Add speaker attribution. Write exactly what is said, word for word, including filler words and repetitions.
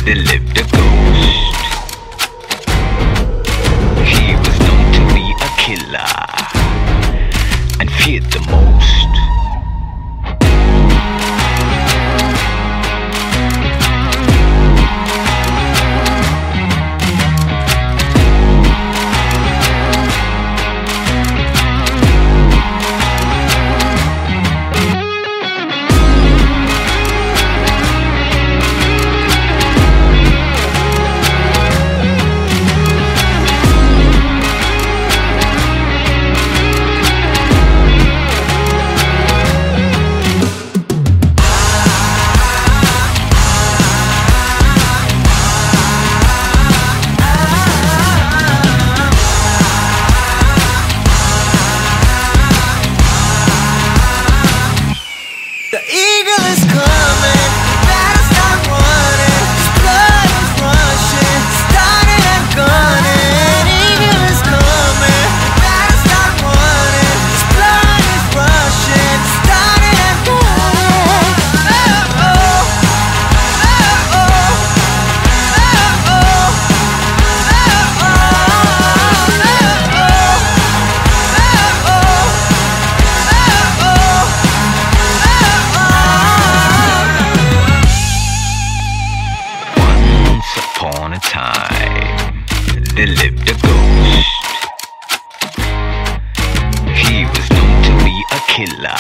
Speaker 1: there lived a ghost. He was known to be a killer and feared the most.
Speaker 2: The eagle is coming, better start running. His blood is rushing, starting and gunning. Eagle is coming, better start running. His blood is rushing, starting and gunning. Oh oh, oh oh, oh oh, oh oh, oh oh.
Speaker 1: Once upon a time, there lived a ghost. He was known to be a killer